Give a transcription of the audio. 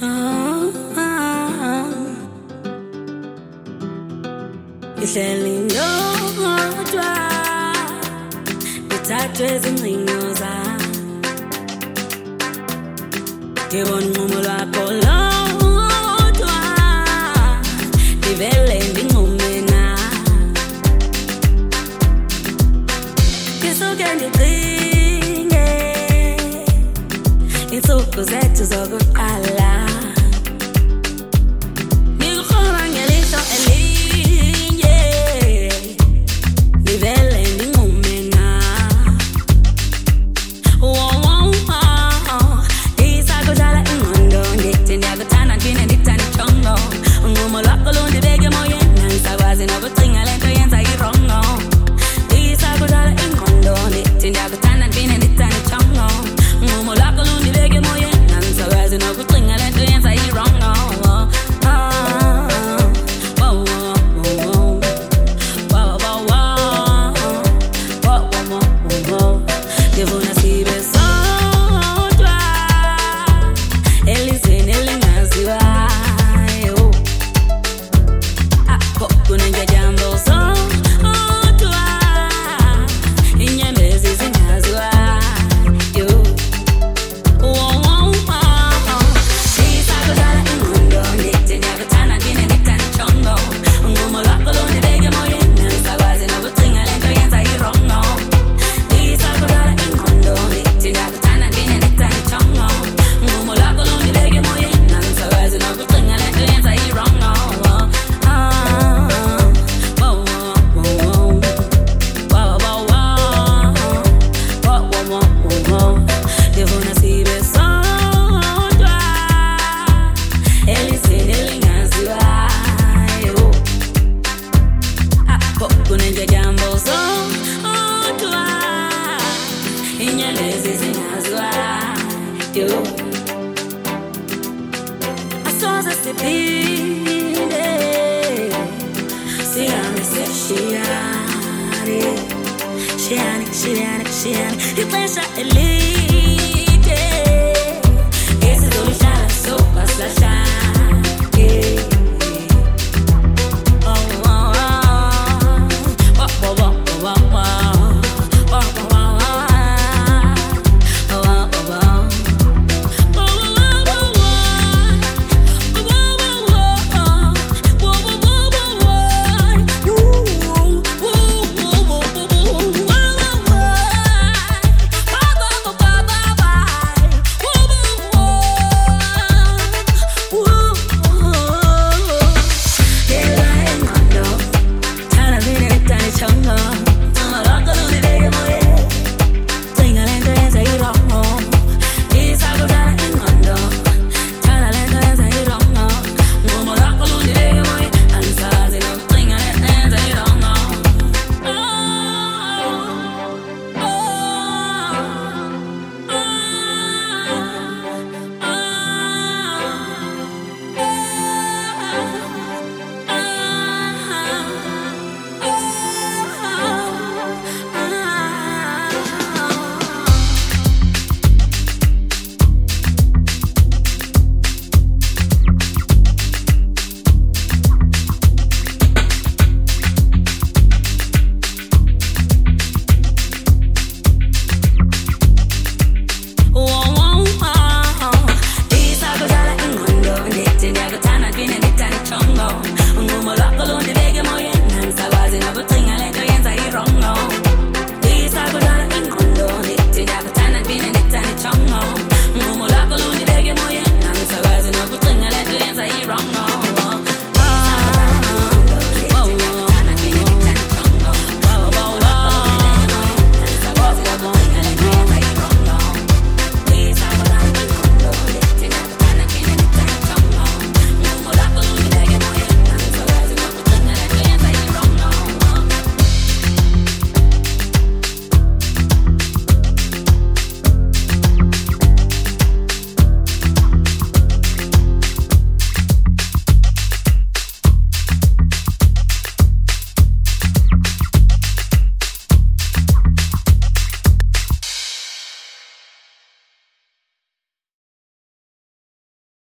Ihleli ndodwa ngithathwe izingcingo zami ngibona unqumo lwakho lodwa livele ndinqume na ngisuke ndicinge insuku zethu zokuqala ngikukhona ngelihlo elinye livele ndinqume na isakudlala ingqondo ndithi ndiyakuthanda ndine ndikuthanda ichongo unqumo lwakho lundibeke emoyeni angisakwazi nokucinga le nto yenza irongo isakudlala ingqondo ndithi ndiyakuthanda ndine ndikuthanda ichongo unqumo lwakho lundibeke emoyeni angisakwazi nokucinga le nto yenza irongo ngifuna sibe sodwa elizweni elingaziwayo apho kunenjatyambo sodwa inyembezi zingaziwayo isakudlala ingqondo ndithi ndiyakuthanda ndine ndikuthanda ichongo unqumo lwakho lundibeke emoyeni angisakwazi nokucinga le nto yenza irongo isakudlala ingqondo ndithi ndiyakuthanda ndine ndikuthanda ichongo unqumo lwakho lundibeke emoyeni angisakwazi nokucinga le nto yenza irongo ngifuna sibe sodwa elizweni elingaziwayo apho kunenjatyambo sodwa inyembezi zingaziwayo asoze siphinde sihambe seshiyane shiyane ixesha elide